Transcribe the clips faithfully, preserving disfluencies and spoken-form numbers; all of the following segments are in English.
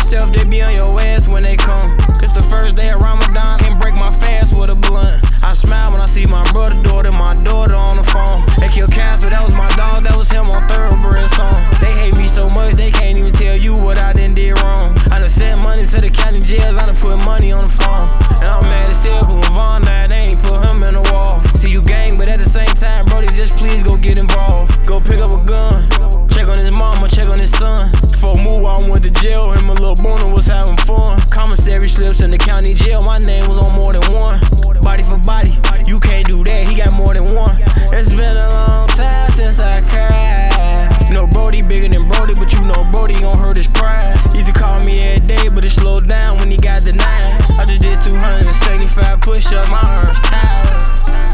itself, they be on your ass when they come. It's the first day of Ramadan, can't break my fast with a blunt. I smile when I see my brother, daughter, my daughter on the phone. They killed Casper, that was my dog, that was him on Thoroughbred song. They hate me so much, they can't even tell you what I done did wrong. I done sent money to the county jails, I done put money on the phone. And I'm mad as hell, cause when Von died, they ain't put him in the wall. See you gang, but at the same time, Brody, just please go get involved. Go pick up a gun, check on his mama, check on his son. Before move, I went to jail, him and Lil Boona was having fun. Commissary slips in the county jail, my name was on more than one. Body for body, you can't do that, he got more than one. It's been a long time since I cried. You know Brody bigger than Brody, but you know Brody gon' hurt his pride. Used to call me every day, but it slowed down when he got denied. I just did two hundred seventy-five push-ups, my arms tired.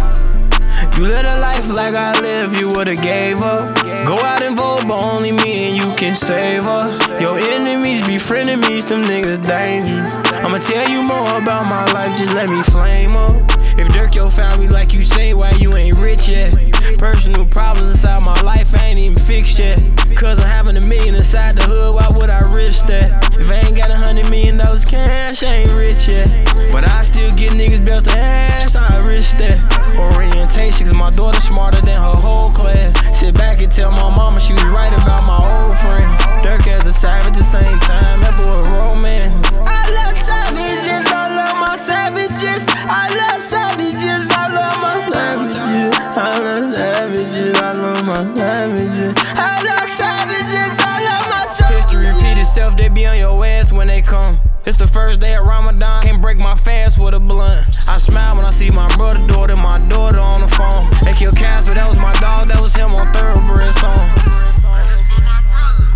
You live a life like I live, you would've gave up. Go out and vote, but only me and you can save us. Your enemies be frenemies, them niggas dangerous. I'ma tell you more about my life, just let me flame up. If Dirk your family like you say, why you ain't rich yet? Personal problems inside my life, I ain't even fixed yet. Cause I'm having a million inside the hood, why would I risk that? If I ain't got a hundred million dollars cash, I ain't rich yet. But I still get niggas belt to ass, I risk that. Orientation, cause my daughter smarter than her whole class. Sit back and tell my mama she was right about my old friends. Dirk has a savage at the same time, that boy a romance. I love savages, I love my savages. I love savages, I love my savages. I love savages, I love my savages. I love savages, I love my savages. History repeat itself, they be on your ass when they come. It's the first day of Ramadan, can't break my fast with a blunt. I smile when I see my brother, daughter, my daughter on the phone. They killed Casper, that was my dog, that was him on Thoroughbred song. That's for my brothers.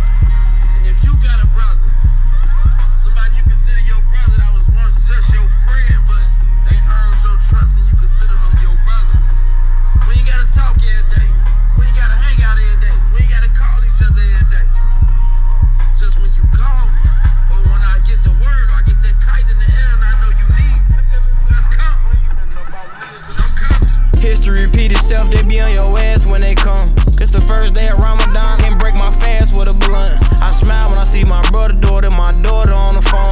And if you got a brother, somebody you consider your brother that was once just your friend, but they earned your trust and you consider them your brother. We ain't gotta talk every day. We ain't gotta hang out every day. We ain't gotta call each other every day. Just when you call me, or when I get the word, or I get that kite in the air and I know you need, just come. Just come. History repeat itself, they be on your ass when they come. It's the first day of Ramadan, can't break my fast with a blunt. I smile when I see my brother, daughter, my daughter on the phone.